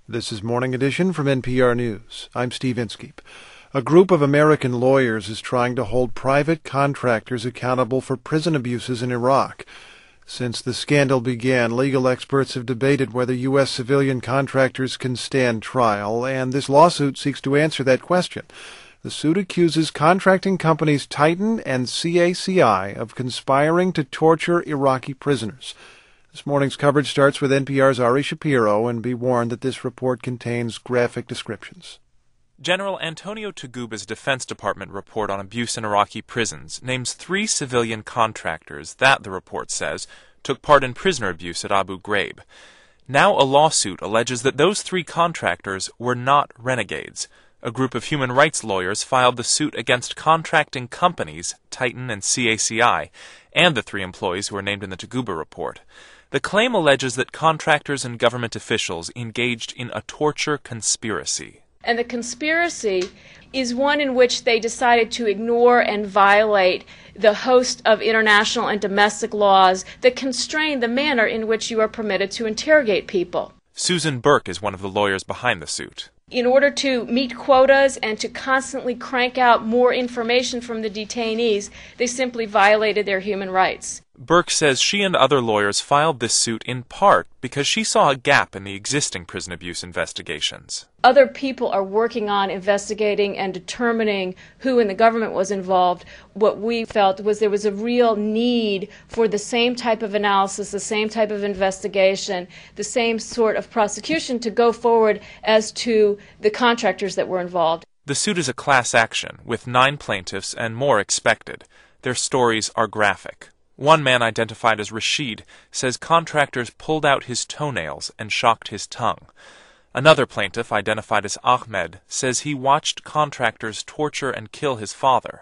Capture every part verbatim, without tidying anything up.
This is Morning Edition from N P R News. I'm Steve Inskeep. A group of American lawyers is trying to hold private contractors accountable for prison abuses in Iraq. Since the scandal began, legal experts have debated whether U S civilian contractors can stand trial, and this lawsuit seeks to answer that question. The suit accuses contracting companies Titan and C A C I of conspiring to torture Iraqi prisoners. This morning's coverage starts with N P R's Ari Shapiro, and be warned that this report contains graphic descriptions. General Antonio Taguba's Defense Department report on abuse in Iraqi prisons names three civilian contractors that, the report says, took part in prisoner abuse at Abu Ghraib. Now a lawsuit alleges that those three contractors were not renegades. A group of human rights lawyers filed the suit against contracting companies, Titan and C A C I, and the three employees who are named in the Taguba report. The claim alleges that contractors and government officials engaged in a torture conspiracy. And the conspiracy is one in which they decided to ignore and violate the host of international and domestic laws that constrain the manner in which you are permitted to interrogate people. Susan Burke is one of the lawyers behind the suit. In order to meet quotas and to constantly crank out more information from the detainees, they simply violated their human rights. Burke says she and other lawyers filed this suit in part because she saw a gap in the existing prison abuse investigations. Other people are working on investigating and determining who in the government was involved. What we felt was there was a real need for the same type of analysis, the same type of investigation, the same sort of prosecution to go forward as to the contractors that were involved. The suit is a class action, with nine plaintiffs and more expected. Their stories are graphic. One man, identified as Rashid, says contractors pulled out his toenails and shocked his tongue. Another plaintiff, identified as Ahmed, says he watched contractors torture and kill his father.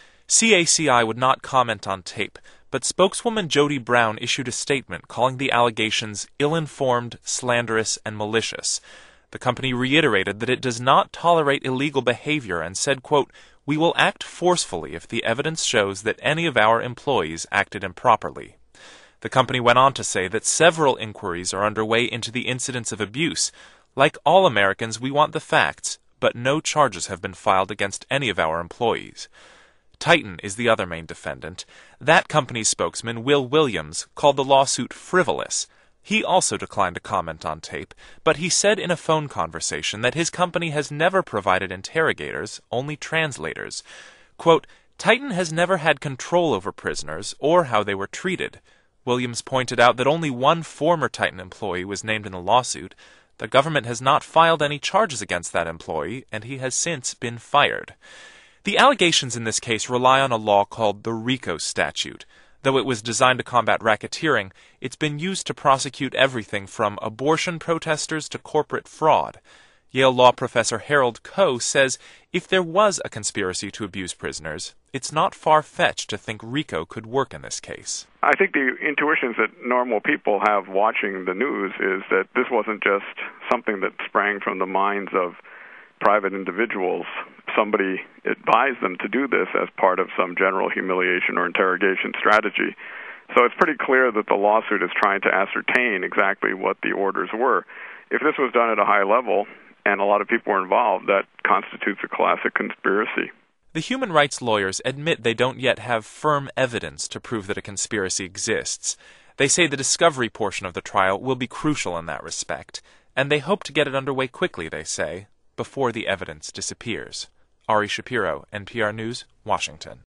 C A C I would not comment on tape, but spokeswoman Jody Brown issued a statement calling the allegations ill-informed, slanderous, and malicious. The company reiterated that it does not tolerate illegal behavior and said, quote, "We will act forcefully if the evidence shows that any of our employees acted improperly." The company went on to say that several inquiries are underway into the incidents of abuse. Like all Americans, we want the facts, but no charges have been filed against any of our employees. Titan is the other main defendant. That company's spokesman, Will Williams, called the lawsuit frivolous. He also declined to comment on tape, but he said in a phone conversation that his company has never provided interrogators, only translators. Quote, "Titan has never had control over prisoners or how they were treated." Williams pointed out that only one former Titan employee was named in the lawsuit. The government has not filed any charges against that employee, and he has since been fired. The allegations in this case rely on a law called the RICO statute. Though it was designed to combat racketeering, it's been used to prosecute everything from abortion protesters to corporate fraud. Yale law professor Harold Koh says if there was a conspiracy to abuse prisoners, it's not far-fetched to think RICO could work in this case. I think the intuitions that normal people have watching the news is that this wasn't just something that sprang from the minds of private individuals. Somebody advised them to do this as part of some general humiliation or interrogation strategy. So it's pretty clear that the lawsuit is trying to ascertain exactly what the orders were. If this was done at a high level and a lot of people were involved, that constitutes a classic conspiracy. The human rights lawyers admit they don't yet have firm evidence to prove that a conspiracy exists. They say the discovery portion of the trial will be crucial in that respect, and they hope to get it underway quickly, they say, before the evidence disappears. Ari Shapiro, N P R News, Washington.